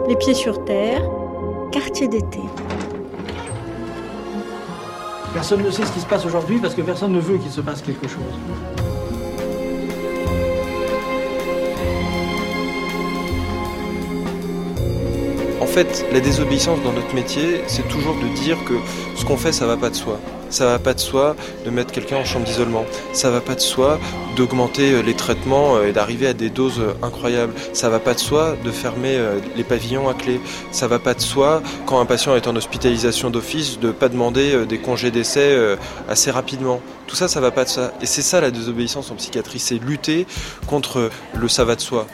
Les pieds sur terre, quartier d'été. Personne ne sait ce qui se passe aujourd'hui parce que personne ne veut qu'il se passe quelque chose. En fait, la désobéissance dans notre métier, c'est toujours de dire que ce qu'on fait, ça va pas de soi. Ça va pas de soi de mettre quelqu'un en chambre d'isolement. Ça va pas de soi d'augmenter les traitements et d'arriver à des doses incroyables. Ça va pas de soi de fermer les pavillons à clé. Ça va pas de soi, quand un patient est en hospitalisation d'office, de pas demander des congés d'essai assez rapidement. Tout ça, ça va pas de ça. Et c'est ça la désobéissance en psychiatrie, c'est lutter contre le ça va de soi.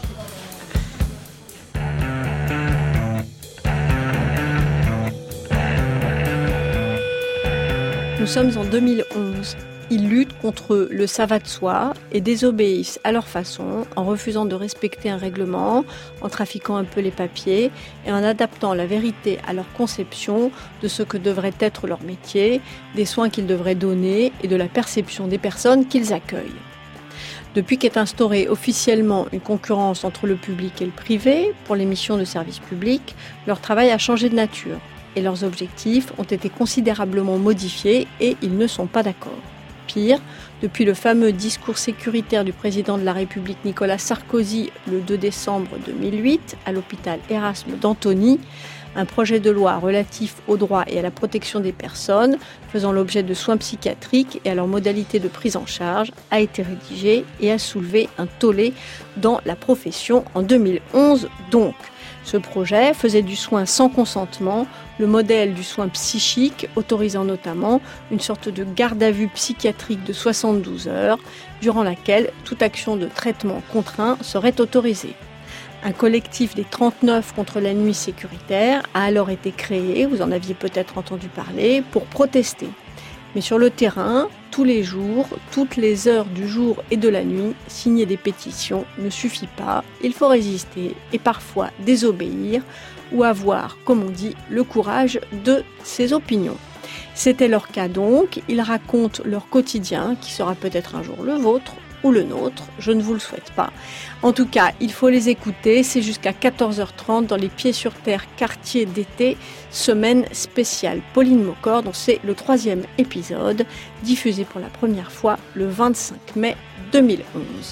Nous sommes en 2011. Ils luttent contre le ça va de soi et désobéissent à leur façon en refusant de respecter un règlement, en trafiquant un peu les papiers et en adaptant la vérité à leur conception de ce que devrait être leur métier, des soins qu'ils devraient donner et de la perception des personnes qu'ils accueillent. Depuis qu'est instaurée officiellement une concurrence entre le public et le privé pour les missions de service public, leur travail a changé de nature. Et leurs objectifs ont été considérablement modifiés et ils ne sont pas d'accord. Pire, depuis le fameux discours sécuritaire du président de la République Nicolas Sarkozy le 2 décembre 2008 à l'hôpital Erasme d'Antony, un projet de loi relatif aux droits et à la protection des personnes faisant l'objet de soins psychiatriques et à leurs modalités de prise en charge a été rédigé et a soulevé un tollé dans la profession en 2011 donc. Ce projet faisait du soin sans consentement le modèle du soin psychique, autorisant notamment une sorte de garde à vue psychiatrique de 72 heures, durant laquelle toute action de traitement contraint serait autorisée. Un collectif des 39 contre la nuit sécuritaire a alors été créé, vous en aviez peut-être entendu parler, pour protester. Mais sur le terrain, tous les jours, toutes les heures du jour et de la nuit, signer des pétitions ne suffit pas. Il faut résister et parfois désobéir ou avoir, comme on dit, le courage de ses opinions. C'était leur cas donc. Ils racontent leur quotidien, qui sera peut-être un jour le vôtre ou le nôtre, je ne vous le souhaite pas. En tout cas, il faut les écouter, c'est jusqu'à 14h30 dans les Pieds sur Terre, quartier d'été, semaine spéciale Pauline Mocor, dont c'est le 3e épisode, diffusé pour la première fois le 25 mai 2011.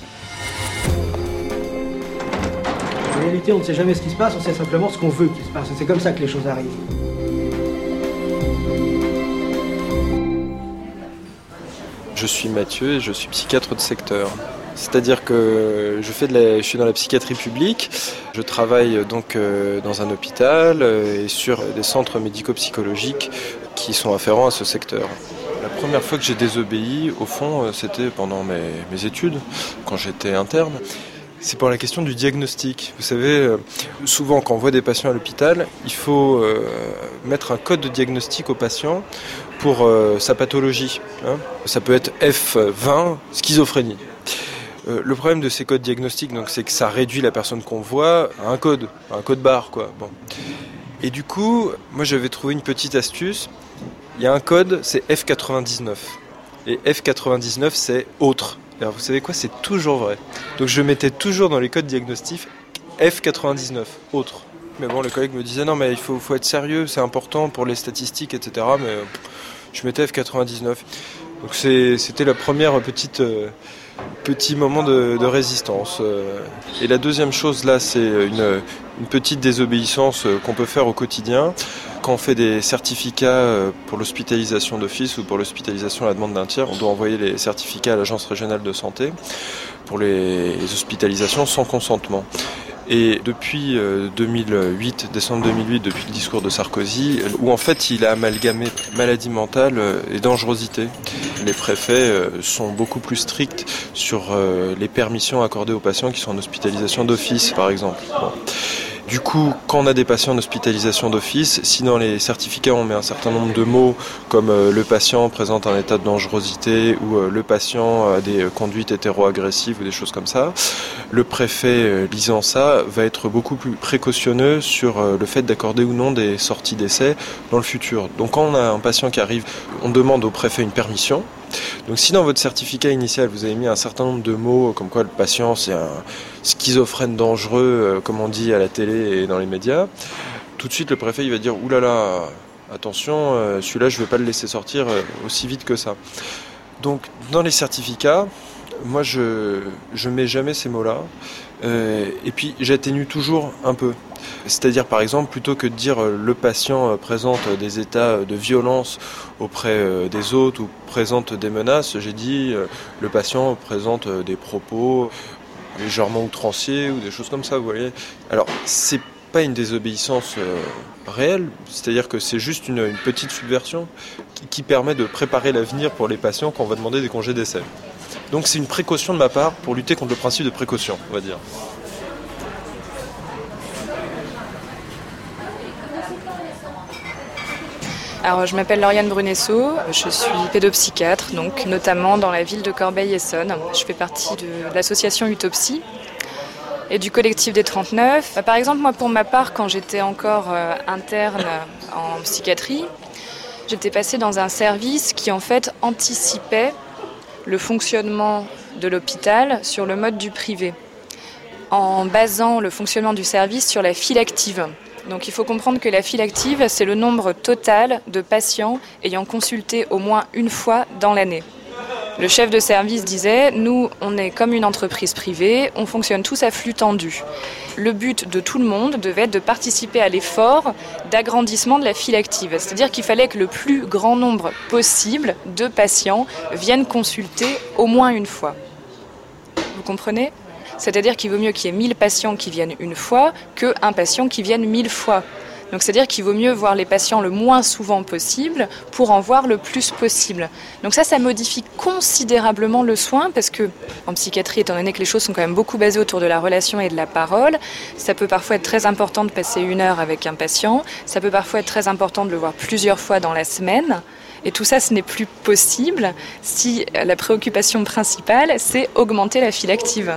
En réalité, on ne sait jamais ce qui se passe, on sait simplement ce qu'on veut qu'il se passe, et c'est comme ça que les choses arrivent. Je suis Mathieu et je suis psychiatre de secteur. C'est-à-dire que je suis dans la psychiatrie publique, je travaille donc dans un hôpital et sur des centres médico-psychologiques qui sont afférents à ce secteur. La première fois que j'ai désobéi, au fond, c'était pendant mes études, quand j'étais interne. C'est pour la question du diagnostic. Vous savez, souvent quand on voit des patients à l'hôpital, il faut mettre un code de diagnostic au patient pour sa pathologie. Ça peut être F20, schizophrénie. Le problème de ces codes diagnostiques, donc, c'est que ça réduit la personne qu'on voit à un code barre, quoi. Bon. Et du coup, moi j'avais trouvé une petite astuce. Il y a un code, c'est F99. Et F99, c'est autre. Alors vous savez quoi, c'est toujours vrai. Donc je mettais toujours dans les codes diagnostiques F99, autre. Mais bon, le collègue me disait non mais il faut être sérieux, c'est important pour les statistiques, etc. Mais je mettais F99. Donc c'était la première petit moment de résistance. Et la deuxième chose là, c'est une petite désobéissance qu'on peut faire au quotidien. Quand on fait des certificats pour l'hospitalisation d'office ou pour l'hospitalisation à la demande d'un tiers, on doit envoyer les certificats à l'Agence régionale de santé pour les hospitalisations sans consentement. Et depuis 2008, décembre 2008, depuis le discours de Sarkozy, où en fait il a amalgamé maladie mentale et dangerosité. Les préfets sont beaucoup plus stricts sur les permissions accordées aux patients qui sont en hospitalisation d'office, par exemple. Bon. Du coup, quand on a des patients en hospitalisation d'office, si dans les certificats on met un certain nombre de mots comme le patient présente un état de dangerosité ou le patient a des conduites hétéro-agressives ou des choses comme ça, le préfet lisant ça va être beaucoup plus précautionneux sur le fait d'accorder ou non des sorties d'essai dans le futur. Donc quand on a un patient qui arrive, on demande au préfet une permission Donc si dans votre certificat initial vous avez mis un certain nombre de mots comme quoi le patient c'est un schizophrène dangereux, comme on dit à la télé et dans les médias, tout de suite le préfet il va dire oulala, attention, celui-là je ne vais pas le laisser sortir aussi vite que ça. Donc dans les certificats, moi je mets jamais ces mots-là, et puis j'atténue toujours un peu. C'est-à-dire par exemple, plutôt que de dire le patient présente des états de violence auprès des autres ou présente des menaces, j'ai dit le patient présente des propos légèrement outranciers ou des choses comme ça, vous voyez. Alors c'est pas une désobéissance réelle, c'est-à-dire que c'est juste une petite subversion qui permet de préparer l'avenir pour les patients quand on va demander des congés d'essai. Donc c'est une précaution de ma part pour lutter contre le principe de précaution, on va dire. Alors, je m'appelle Lauriane Brunesso, je suis pédopsychiatre, donc notamment dans la ville de Corbeil-Essonnes. Je fais partie de l'association Utopsie et du collectif des 39. Par exemple, moi, pour ma part, quand j'étais encore interne en psychiatrie, j'étais passée dans un service qui, en fait, anticipait le fonctionnement de l'hôpital sur le mode du privé, en basant le fonctionnement du service sur la file active. Donc il faut comprendre que la file active, c'est le nombre total de patients ayant consulté au moins une fois dans l'année. Le chef de service disait, nous, on est comme une entreprise privée, on fonctionne tous à flux tendu. Le but de tout le monde devait être de participer à l'effort d'agrandissement de la file active. C'est-à-dire qu'il fallait que le plus grand nombre possible de patients viennent consulter au moins une fois. Vous comprenez ? C'est-à-dire qu'il vaut mieux qu'il y ait 1000 patients qui viennent une fois qu'un patient qui vienne 1000 fois. Donc c'est-à-dire qu'il vaut mieux voir les patients le moins souvent possible pour en voir le plus possible. Donc ça modifie considérablement le soin parce que en psychiatrie, étant donné que les choses sont quand même beaucoup basées autour de la relation et de la parole, ça peut parfois être très important de passer 1 heure avec un patient, ça peut parfois être très important de le voir plusieurs fois dans la semaine. Et tout ça, ce n'est plus possible si la préoccupation principale, c'est augmenter la file active.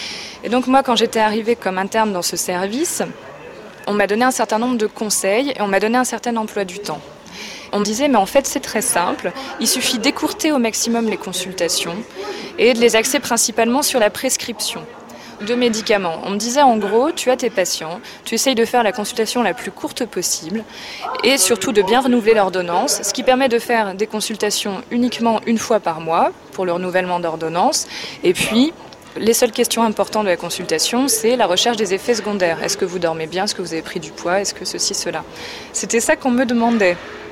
Et donc moi, quand j'étais arrivée comme interne dans ce service, on m'a donné un certain nombre de conseils et on m'a donné un certain emploi du temps. On me disait, mais en fait, c'est très simple. Il suffit d'écourter au maximum les consultations et de les axer principalement sur la prescription de médicaments. On me disait en gros, tu as tes patients, tu essayes de faire la consultation la plus courte possible et surtout de bien renouveler l'ordonnance, ce qui permet de faire des consultations uniquement 1 fois par mois pour le renouvellement d'ordonnance. Et puis, les seules questions importantes de la consultation, c'est la recherche des effets secondaires. Est-ce que vous dormez bien ? Est-ce que vous avez pris du poids ? Est-ce que ceci, cela ? C'était ça qu'on me demandait.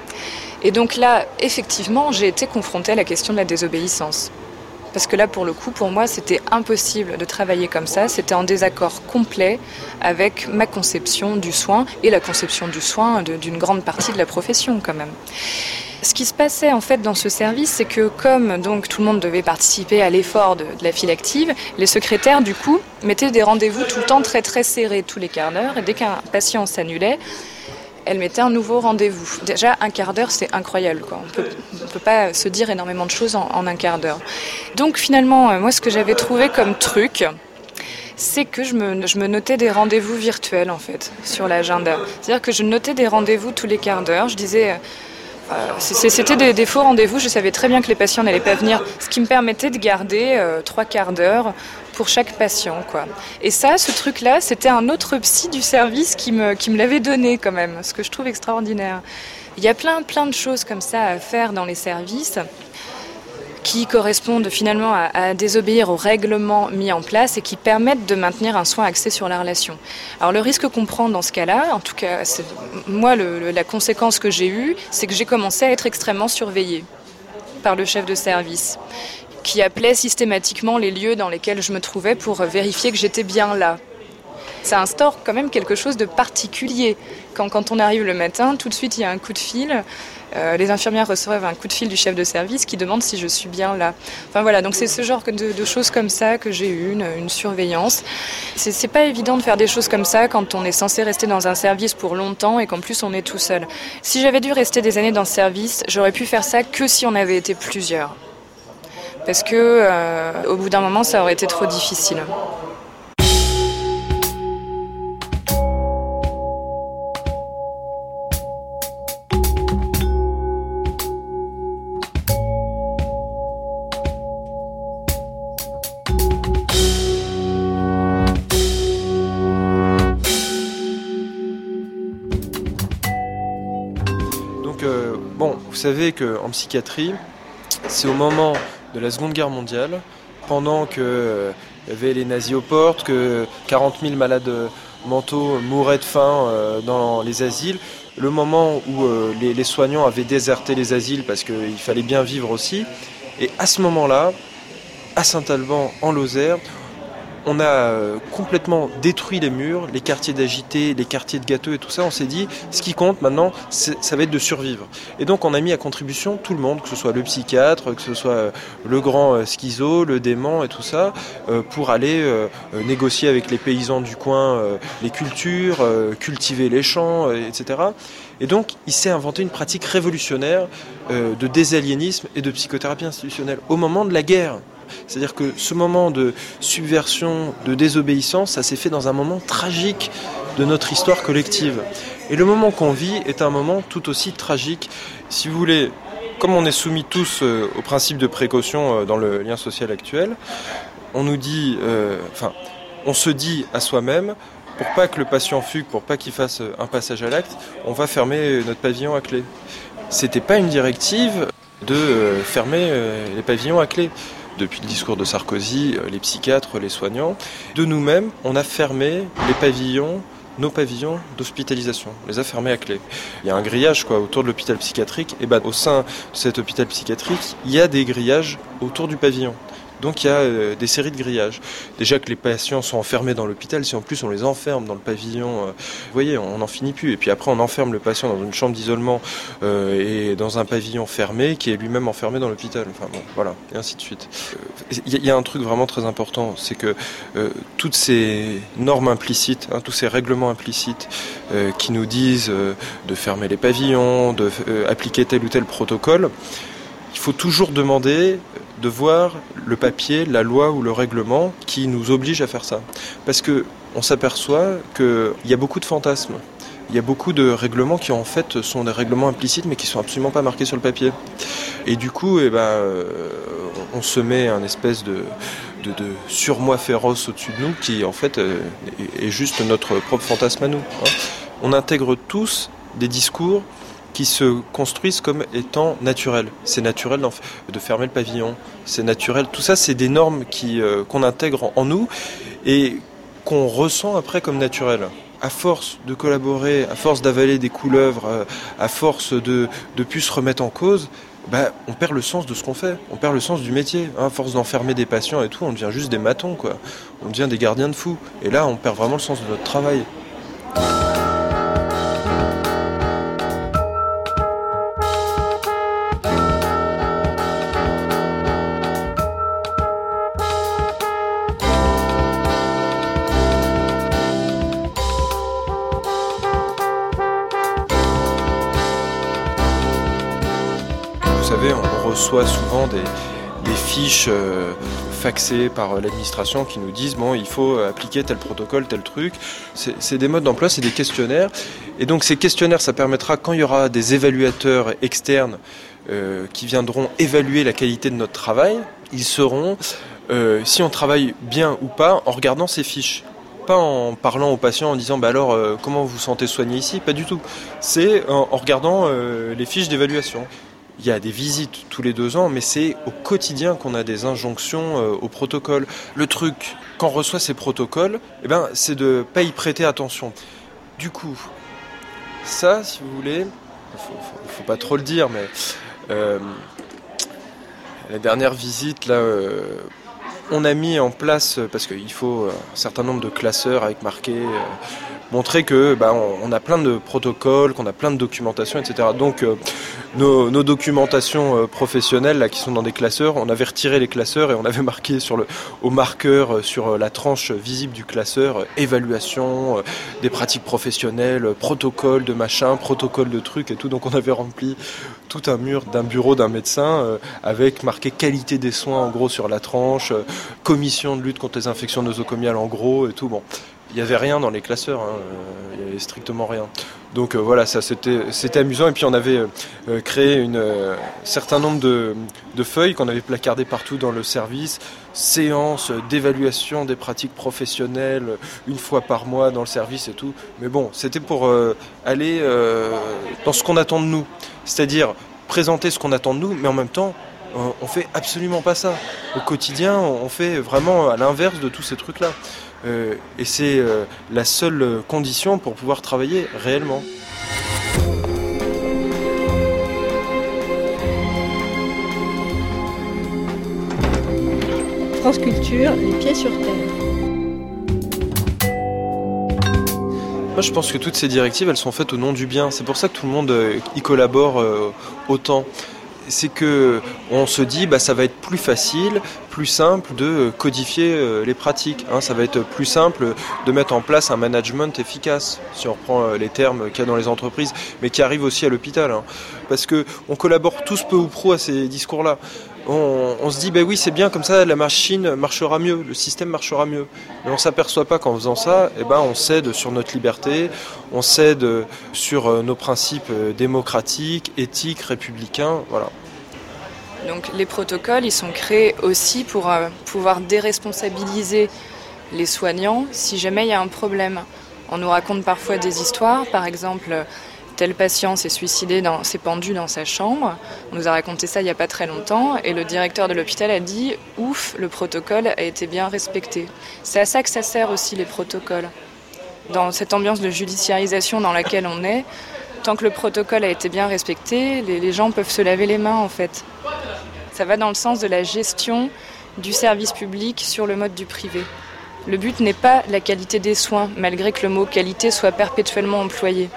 Et donc là, effectivement, j'ai été confrontée à la question de la désobéissance. Parce que là, pour le coup, pour moi, c'était impossible de travailler comme ça. C'était en désaccord complet avec ma conception du soin et la conception du soin d'une grande partie de la profession, quand même. Ce qui se passait en fait dans ce service, c'est que comme donc tout le monde devait participer à l'effort de la file active, les secrétaires du coup mettaient des rendez-vous tout le temps très très serrés tous les quarts d'heure. Et dès qu'un patient s'annulait, elle mettait un nouveau rendez-vous. Déjà, 1/4 d'heure, c'est incroyable, quoi. On peut pas se dire énormément de choses en 1/4 d'heure. Donc finalement, moi, ce que j'avais trouvé comme truc, c'est que je me notais des rendez-vous virtuels, en fait, sur l'agenda. C'est-à-dire que je notais des rendez-vous tous les quarts d'heure. Je disais... c'était des faux rendez-vous, je savais très bien que les patients n'allaient pas venir, ce qui me permettait de garder 3/4 d'heure pour chaque patient, quoi. Et ça, ce truc-là, c'était un autre psy du service qui me l'avait donné quand même, ce que je trouve extraordinaire. Il y a plein de choses comme ça à faire dans les services qui correspondent finalement à désobéir aux règlements mis en place et qui permettent de maintenir un soin axé sur la relation. Alors le risque qu'on prend dans ce cas-là, en tout cas, moi la conséquence que j'ai eue, c'est que j'ai commencé à être extrêmement surveillée par le chef de service, qui appelait systématiquement les lieux dans lesquels je me trouvais pour vérifier que j'étais bien là. Ça instaure quand même quelque chose de particulier. Quand on arrive le matin, tout de suite il y a un coup de fil. Les infirmières reçoivent un coup de fil du chef de service qui demande si je suis bien là. Enfin voilà, donc c'est ce genre de choses comme ça que j'ai eu, une surveillance. C'est pas évident de faire des choses comme ça quand on est censé rester dans un service pour longtemps et qu'en plus on est tout seul. Si j'avais dû rester des années dans ce service, j'aurais pu faire ça que si on avait été plusieurs. Parce que au bout d'un moment, ça aurait été trop difficile. savez qu'en psychiatrie, c'est au moment de la Seconde Guerre mondiale, pendant que y avait les nazis aux portes, que 40 000 malades mentaux mouraient de faim dans les asiles, le moment où les soignants avaient déserté les asiles parce qu'il fallait bien vivre aussi. Et à ce moment-là, à Saint-Alban, en Lozère, on a complètement détruit les murs, les quartiers d'Agité, les quartiers de Gâteux et tout ça. On s'est dit, ce qui compte maintenant, ça va être de survivre. Et donc on a mis à contribution tout le monde, que ce soit le psychiatre, que ce soit le grand schizo, le dément et tout ça, pour aller négocier avec les paysans du coin les cultures, cultiver les champs, etc. Et donc il s'est inventé une pratique révolutionnaire de désaliénisme et de psychothérapie institutionnelle au moment de la guerre. C'est-à-dire que ce moment de subversion, de désobéissance, ça s'est fait dans un moment tragique de notre histoire collective. Et le moment qu'on vit est un moment tout aussi tragique. Si vous voulez, comme on est soumis tous au principe de précaution dans le lien social actuel, on nous dit, on se dit à soi-même, pour pas que le patient fugue, pour pas qu'il fasse un passage à l'acte, on va fermer notre pavillon à clé. C'était pas une directive de fermer les pavillons à clé. Depuis le discours de Sarkozy, les psychiatres, les soignants, de nous-mêmes, on a fermé nos pavillons d'hospitalisation. On les a fermés à clé. Il y a un grillage autour de l'hôpital psychiatrique. Et au sein de cet hôpital psychiatrique, il y a des grillages autour du pavillon. Donc il y a des séries de grillages. Déjà que les patients sont enfermés dans l'hôpital, si en plus on les enferme dans le pavillon, vous voyez, on n'en finit plus. Et puis après on enferme le patient dans une chambre d'isolement et dans un pavillon fermé qui est lui-même enfermé dans l'hôpital. Enfin bon, voilà, et ainsi de suite. Il y a un truc vraiment très important, c'est que toutes ces normes implicites, tous ces règlements implicites qui nous disent de fermer les pavillons, de appliquer tel ou tel protocole, il faut toujours demander de voir le papier, la loi ou le règlement qui nous oblige à faire ça. Parce que on s'aperçoit qu'il y a beaucoup de fantasmes. Il y a beaucoup de règlements qui en fait sont des règlements implicites mais qui sont absolument pas marqués sur le papier. Et du coup, on se met un espèce de surmoi féroce au-dessus de nous qui en fait est juste notre propre fantasme à nous. On intègre tous des discours qui se construisent comme étant naturels. C'est naturel de fermer le pavillon, c'est naturel. Tout ça, c'est des normes qu'on intègre en nous et qu'on ressent après comme naturelles. À force de collaborer, à force d'avaler des couleuvres, à force de plus se remettre en cause, on perd le sens de ce qu'on fait, on perd le sens du métier. À force d'enfermer des patients et tout, on devient juste des matons, quoi. On devient des gardiens de fous. Et là, on perd vraiment le sens de notre travail. Vous savez, on reçoit souvent des fiches faxées par l'administration qui nous disent il faut appliquer tel protocole, tel truc. C'est des modes d'emploi, c'est des questionnaires. Et donc ces questionnaires, ça permettra, quand il y aura des évaluateurs externes qui viendront évaluer la qualité de notre travail, ils sauront si on travaille bien ou pas en regardant ces fiches. Pas en parlant aux patients en disant alors comment vous vous sentez soigné ici, pas du tout. C'est en regardant les fiches d'évaluation. Il y a des visites tous les 2 ans, mais c'est au quotidien qu'on a des injonctions au protocole. Le truc, quand on reçoit ces protocoles, c'est de ne pas y prêter attention. Du coup, ça, si vous voulez, il faut pas trop le dire, mais la dernière visite, là, on a mis en place, parce qu'il faut un certain nombre de classeurs avec marqué... montrer que on a plein de protocoles, qu'on a plein de documentation, etc. Donc nos documentations professionnelles là, qui sont dans des classeurs, on avait retiré les classeurs et on avait marqué au marqueur sur la tranche visible du classeur évaluation des pratiques professionnelles, protocole de machin, protocole de trucs et tout. Donc on avait rempli tout un mur d'un bureau d'un médecin avec marqué qualité des soins en gros sur la tranche, commission de lutte contre les infections nosocomiales en gros et tout. Bon. Il n'y avait rien dans les classeurs, il n'y avait strictement rien. Donc voilà, ça c'était amusant. Et puis on avait créé un certain nombre de feuilles qu'on avait placardées partout dans le service. Séance d'évaluation des pratiques professionnelles, 1 fois par mois dans le service et tout. Mais bon, c'était pour aller dans ce qu'on attend de nous. C'est-à-dire présenter ce qu'on attend de nous, mais en même temps, on fait absolument pas ça. Au quotidien, on fait vraiment à l'inverse de tous ces trucs-là. Et c'est la seule condition pour pouvoir travailler réellement. France Culture, les pieds sur terre. Moi, je pense que toutes ces directives, elles sont faites au nom du bien. C'est pour ça que tout le monde y collabore autant. C'est que on se dit ça va être plus facile, plus simple de codifier les pratiques. Ça va être plus simple de mettre en place un management efficace, si on reprend les termes qu'il y a dans les entreprises, mais qui arrivent aussi à l'hôpital. Parce que on collabore tous peu ou prou à ces discours-là. On se dit oui, c'est bien, comme ça la machine marchera mieux, le système marchera mieux. Mais on ne s'aperçoit pas qu'en faisant ça, on cède sur notre liberté, on cède sur nos principes démocratiques, éthiques, républicains, voilà. Donc les protocoles, ils sont créés aussi pour pouvoir déresponsabiliser les soignants si jamais il y a un problème. On nous raconte parfois des histoires, par exemple, tel patient s'est suicidé, s'est pendu dans sa chambre. On nous a raconté ça il n'y a pas très longtemps et le directeur de l'hôpital a dit « Ouf, le protocole a été bien respecté ». C'est à ça que ça sert aussi les protocoles. Dans cette ambiance de judiciarisation dans laquelle on est, tant que le protocole a été bien respecté, les gens peuvent se laver les mains en fait. Ça va dans le sens de la gestion du service public sur le mode du privé. Le but n'est pas la qualité des soins, malgré que le mot qualité soit perpétuellement employé.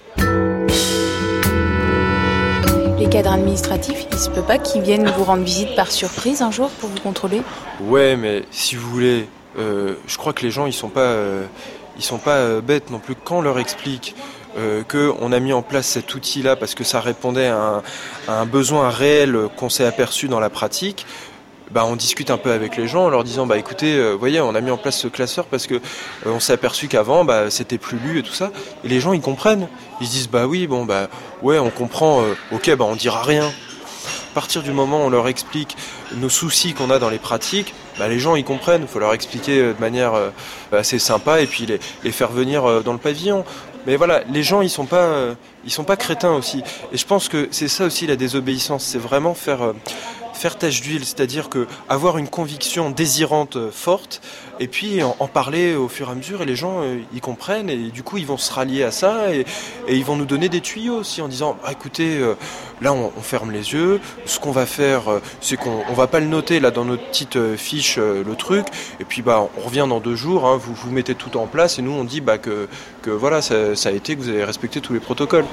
Les cadres administratifs, il se peut pas qu'ils viennent vous rendre visite par surprise un jour pour vous contrôler ? Ouais, mais si vous voulez, je crois que les gens ils sont pas bêtes non plus. Quand on leur explique qu'on a mis en place cet outil-là parce que ça répondait à un besoin réel qu'on s'est aperçu dans la pratique, on discute un peu avec les gens en leur disant écoutez, voyez, on a mis en place ce classeur parce que on s'est aperçu qu'avant c'était plus lu et tout ça. Et les gens ils comprennent. Ils se disent oui, ouais, on comprend, ok, on dira rien. À partir du moment où on leur explique nos soucis qu'on a dans les pratiques, les gens ils comprennent. Il faut leur expliquer de manière assez sympa et puis les faire venir dans le pavillon. Mais voilà, les gens ils sont pas crétins aussi. Et je pense que c'est ça aussi la désobéissance, c'est vraiment faire tache d'huile, c'est-à-dire que avoir une conviction désirante forte et puis en parler au fur et à mesure et les gens ils comprennent et du coup ils vont se rallier à ça et ils vont nous donner des tuyaux aussi en disant écoutez, là on ferme les yeux, ce qu'on va faire c'est qu'on va pas le noter là dans notre petite fiche le truc et puis on revient dans 2 jours, vous mettez tout en place et nous on dit que voilà ça a été, que vous avez respecté tous les protocoles.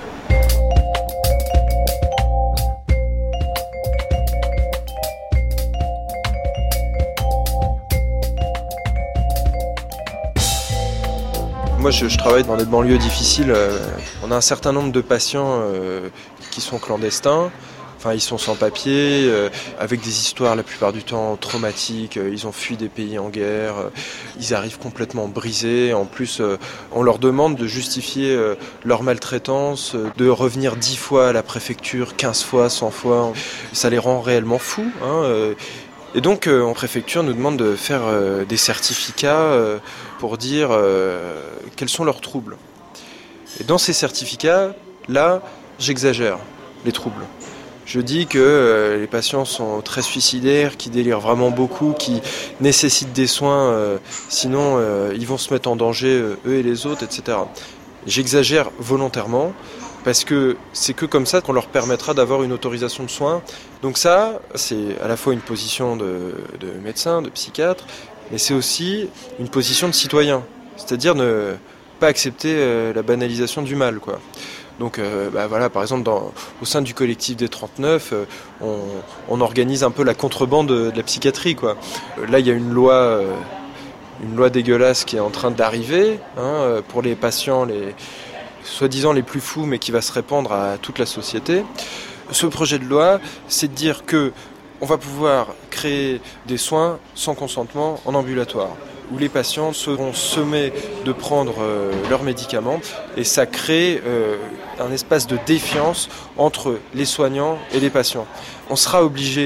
Moi, je travaille dans des banlieues difficiles. On a un certain nombre de patients qui sont clandestins. Enfin, ils sont sans papier, avec des histoires la plupart du temps traumatiques. Ils ont fui des pays en guerre. Ils arrivent complètement brisés. En plus, on leur demande de justifier leur maltraitance, de revenir 10 fois à la préfecture, 15 fois, 100 fois. Ça les rend réellement fous. Et donc, en préfecture, nous demande de faire des certificats pour dire quels sont leurs troubles. Et dans ces certificats, là, j'exagère les troubles. Je dis que les patients sont très suicidaires, qui délirent vraiment beaucoup, qui nécessitent des soins, sinon ils vont se mettre en danger, eux et les autres, etc. J'exagère volontairement, parce que c'est que comme ça qu'on leur permettra d'avoir une autorisation de soins. Donc ça, c'est à la fois une position de médecin, de psychiatre, mais c'est aussi une position de citoyen, c'est-à-dire ne pas accepter la banalisation du mal, quoi. Donc voilà, par exemple, au sein du collectif des 39, on organise un peu la contrebande de la psychiatrie, quoi. Là, il y a une loi dégueulasse qui est en train d'arriver pour les patients, soi-disant les plus fous, mais qui va se répandre à toute la société. Ce projet de loi, c'est de dire que on va pouvoir créer des soins sans consentement en ambulatoire, où les patients seront sommés de prendre leurs médicaments, et ça crée un espace de défiance entre les soignants et les patients. On sera obligé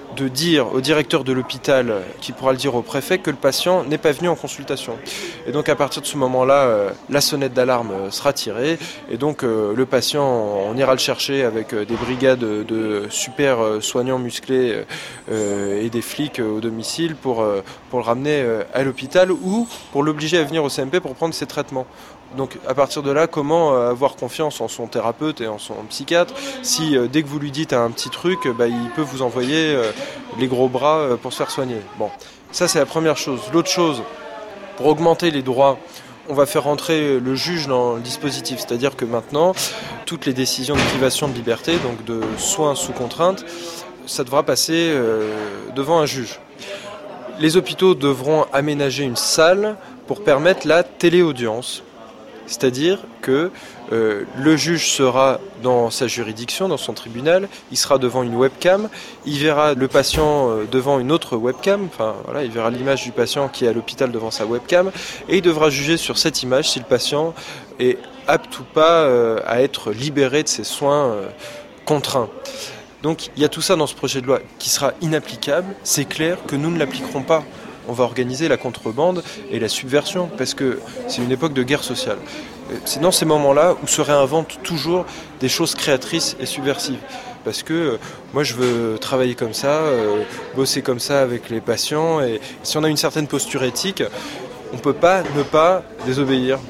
de dire au directeur de l'hôpital, qui pourra le dire au préfet, que le patient n'est pas venu en consultation. Et donc à partir de ce moment-là, la sonnette d'alarme sera tirée, et donc le patient, on ira le chercher avec des brigades de super soignants musclés et des flics au domicile pour le ramener à l'hôpital ou pour l'obliger à venir au CMP pour prendre ses traitements. Donc à partir de là, comment avoir confiance en son thérapeute et en son psychiatre si dès que vous lui dites un petit truc, il peut vous envoyer les gros bras pour se faire soigner. Bon, ça c'est la première chose. L'autre chose, pour augmenter les droits, on va faire rentrer le juge dans le dispositif. C'est-à-dire que maintenant, toutes les décisions de privation de liberté, donc de soins sous contrainte, ça devra passer devant un juge. Les hôpitaux devront aménager une salle pour permettre la téléaudience. C'est-à-dire que le juge sera dans sa juridiction, dans son tribunal, il sera devant une webcam, il verra le patient devant une autre webcam, il verra l'image du patient qui est à l'hôpital devant sa webcam, et il devra juger sur cette image si le patient est apte ou pas à être libéré de ses soins contraints. Donc il y a tout ça dans ce projet de loi qui sera inapplicable, c'est clair que nous ne l'appliquerons pas. On va organiser la contrebande et la subversion, parce que c'est une époque de guerre sociale. C'est dans ces moments-là où se réinventent toujours des choses créatrices et subversives. Parce que moi je veux travailler comme ça, bosser comme ça avec les patients, et si on a une certaine posture éthique, on ne peut pas ne pas désobéir.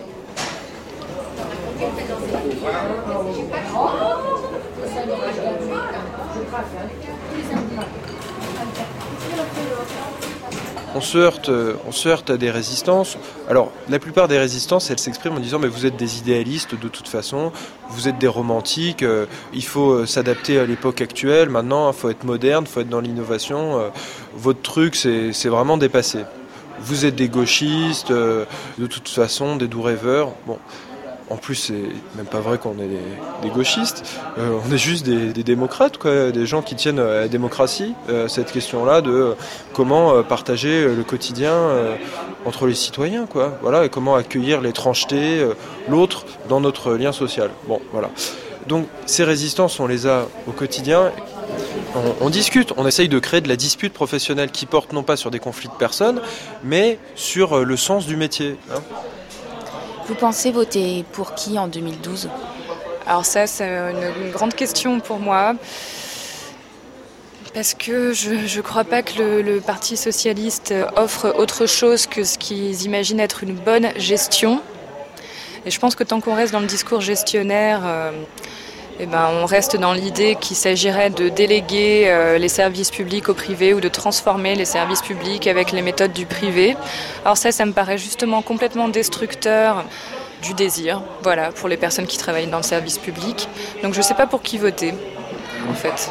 On se heurte à des résistances. Alors, la plupart des résistances, elles s'expriment en disant « mais vous êtes des idéalistes de toute façon, vous êtes des romantiques, il faut s'adapter à l'époque actuelle, maintenant il faut être moderne, il faut être dans l'innovation, votre truc c'est vraiment dépassé. Vous êtes des gauchistes, de toute façon, des doux rêveurs. » Bon. En plus, c'est même pas vrai qu'on est des gauchistes, on est juste des démocrates, quoi, des gens qui tiennent à la démocratie, cette question-là de comment partager le quotidien entre les citoyens, quoi, voilà, et comment accueillir l'étrangeté, l'autre dans notre lien social. Bon, voilà. Donc ces résistances, on les a au quotidien. On discute, on essaye de créer de la dispute professionnelle qui porte non pas sur des conflits de personnes, mais sur le sens du métier. Vous pensez voter pour qui en 2012 ? Alors ça, c'est une grande question pour moi. Parce que je ne crois pas que le Parti socialiste offre autre chose que ce qu'ils imaginent être une bonne gestion. Et je pense que tant qu'on reste dans le discours gestionnaire, on reste dans l'idée qu'il s'agirait de déléguer les services publics au privé ou de transformer les services publics avec les méthodes du privé. Alors ça me paraît justement complètement destructeur du désir, voilà, pour les personnes qui travaillent dans le service public. Donc je ne sais pas pour qui voter, en fait.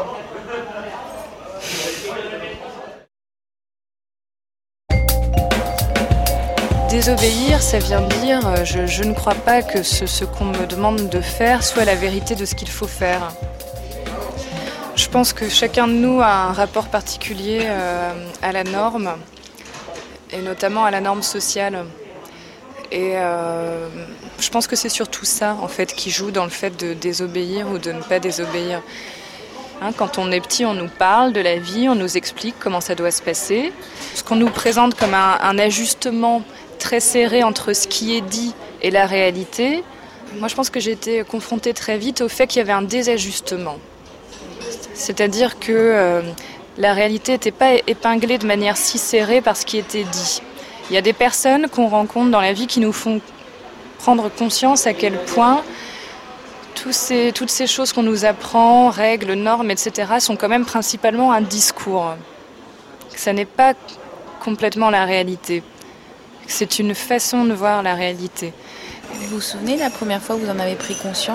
Désobéir, ça vient de dire je ne crois pas que ce qu'on me demande de faire soit la vérité de ce qu'il faut faire. Je pense que chacun de nous a un rapport particulier à la norme, et notamment à la norme sociale. Et je pense que c'est surtout ça, en fait, qui joue dans le fait de désobéir ou de ne pas désobéir. Quand on est petit, on nous parle de la vie, on nous explique comment ça doit se passer. Ce qu'on nous présente comme un ajustement très serré entre ce qui est dit et la réalité. Moi, je pense que j'ai été confrontée très vite au fait qu'il y avait un désajustement. C'est-à-dire que la réalité n'était pas épinglée de manière si serrée par ce qui était dit. Il y a des personnes qu'on rencontre dans la vie qui nous font prendre conscience à quel point toutes ces choses qu'on nous apprend, règles, normes, etc., sont quand même principalement un discours. Ça n'est pas complètement la réalité. C'est une façon de voir la réalité. Vous vous souvenez la première fois où vous en avez pris conscience ?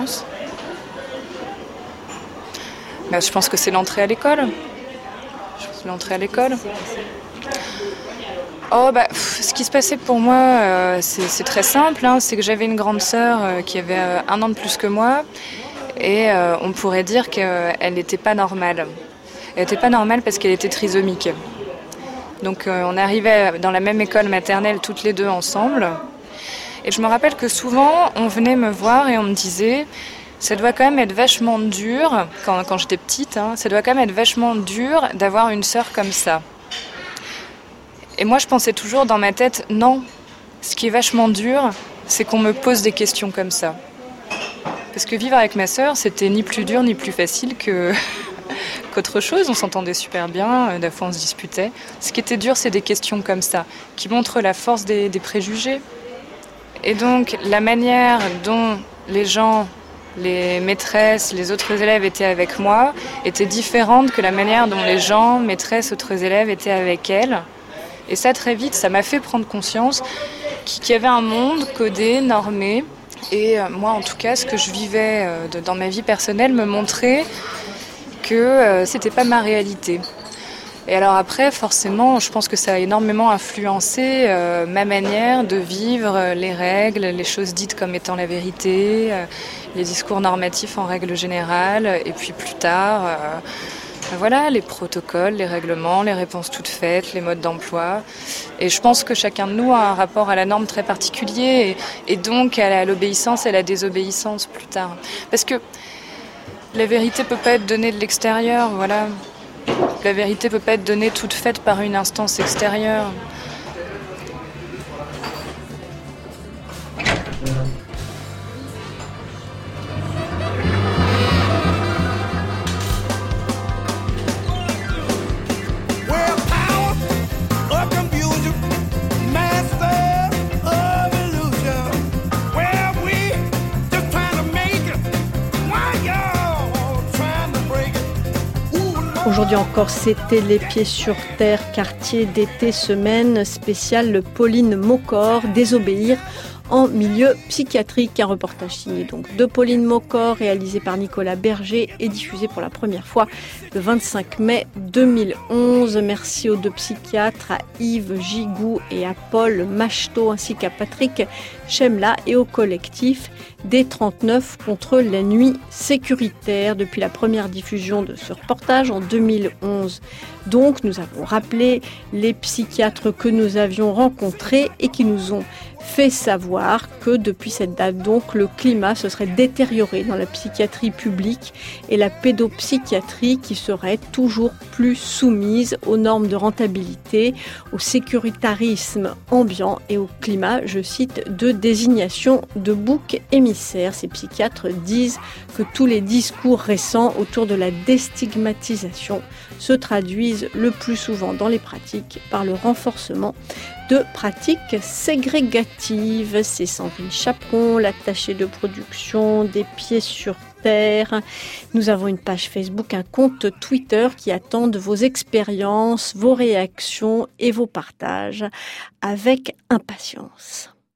Je pense que c'est l'entrée à l'école. Ce qui se passait pour moi, c'est très simple. C'est que j'avais une grande sœur qui avait 1 an de plus que moi. Et on pourrait dire qu'elle n'était pas normale. Elle n'était pas normale parce qu'elle était trisomique. Donc on arrivait dans la même école maternelle toutes les deux ensemble. Et je me rappelle que souvent, on venait me voir et on me disait « ça doit quand même être vachement dur, quand j'étais petite, ça doit quand même être vachement dur d'avoir une sœur comme ça. Et moi, je pensais toujours dans ma tête, non, ce qui est vachement dur, c'est qu'on me pose des questions comme ça. Parce que vivre avec ma sœur, c'était ni plus dur ni plus facile qu'autre chose. On s'entendait super bien, des fois on se disputait. Ce qui était dur, c'est des questions comme ça, qui montrent la force des préjugés. Et donc, la manière dont les gens, les maîtresses, les autres élèves étaient avec moi, était différente que la manière dont les gens, maîtresses, autres élèves étaient avec elles. Et ça, très vite, ça m'a fait prendre conscience qu'il y avait un monde codé, normé. Et moi, en tout cas, ce que je vivais dans ma vie personnelle me montrait que c'était pas ma réalité. Et alors après, forcément, je pense que ça a énormément influencé ma manière de vivre les règles, les choses dites comme étant la vérité, les discours normatifs en règle générale, et puis plus tard, voilà, les protocoles, les règlements, les réponses toutes faites, les modes d'emploi. Et je pense que chacun de nous a un rapport à la norme très particulier, et donc à l'obéissance et à la désobéissance plus tard. Parce que la vérité peut pas être donnée de l'extérieur, voilà. La vérité peut pas être donnée toute faite par une instance extérieure. Aujourd'hui encore, c'était Les Pieds sur Terre, quartier d'été, semaine spéciale Pauline Maucor, désobéir en milieu psychiatrique. Un reportage signé donc de Pauline Maucor, réalisé par Nicolas Berger et diffusé pour la première fois le 25 mai 2011. Merci aux deux psychiatres, à Yves Gigou et à Paul Macheteau, ainsi qu'à Patrick Chemla et au collectif des 39 contre la nuit sécuritaire. Depuis la première diffusion de ce reportage en 2011, donc nous avons rappelé les psychiatres que nous avions rencontrés et qui nous ont fait savoir que depuis cette date, donc, le climat se serait détérioré dans la psychiatrie publique et la pédopsychiatrie qui serait toujours plus soumise aux normes de rentabilité, au sécuritarisme ambiant et au climat, je cite, de désignation de boucs émissaires. Ces psychiatres disent que tous les discours récents autour de la déstigmatisation se traduisent le plus souvent dans les pratiques par le renforcement de pratiques ségrégatives. C'est Sandrine Chaperon, l'attachée de production des Pieds sur Terre. Nous avons une page Facebook, un compte Twitter qui attendent vos expériences, vos réactions et vos partages avec impatience.